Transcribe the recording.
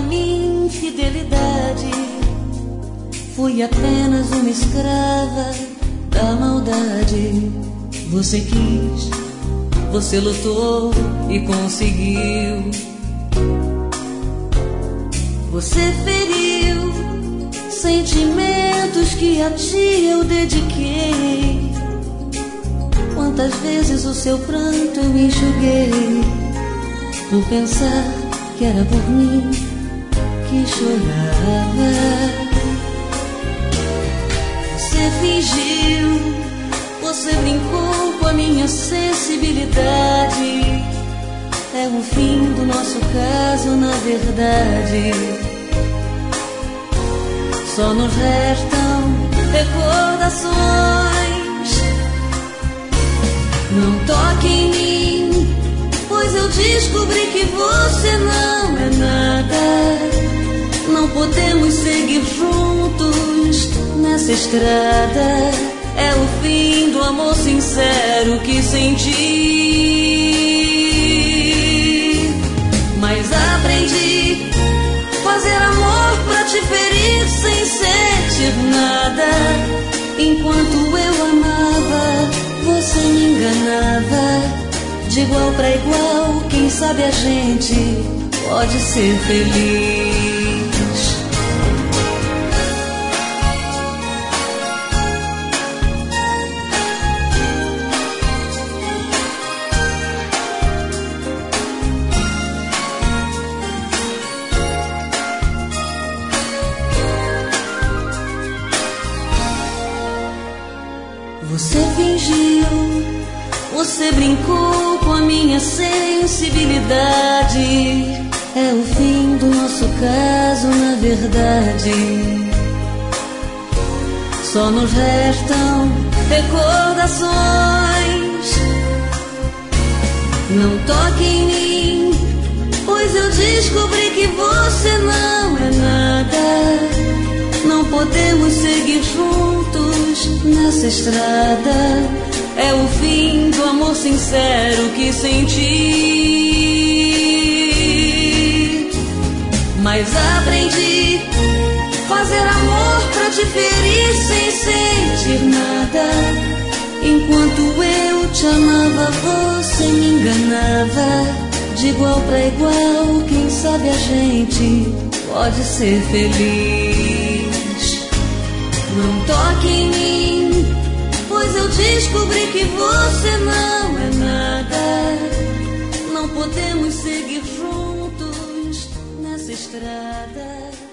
a minha infidelidade. Fui apenas uma escrava da maldade. Você quis, você lutou e conseguiu. Você feriu sentimentos que a ti eu dediquei. Quantas vezes o seu pranto eu enxuguei, por pensar que era por mim que chorava. Você fingiu, você brincou com a minha sensibilidade. É o fim do nosso caso, na verdade. Só nos restam recordações. Não toque em mim, pois eu descobri que você não é nada. Não podemos seguir juntos nessa estrada. É o fim do amor sincero que senti. Mas aprendi fazer amor pra te ferir sem sentir nada. Enquanto eu amava, você me enganava. De igual pra igual, quem sabe a gente pode ser feliz. Você fingiu, você brincou com a minha sensibilidade. É o fim do nosso caso, na verdade. Só nos restam recordações. Não toque em mim, pois eu descobri que você não é nada. Não podemos seguir juntos nessa estrada. É o fim do amor sincero que senti. Mas aprendi fazer amor pra te ferir sem sentir nada. Enquanto eu te amava, você me enganava. De igual pra igual, quem sabe a gente pode ser feliz. Não toque em mim, pois eu descobri que você não é nada. Não podemos seguir juntos nessa estrada.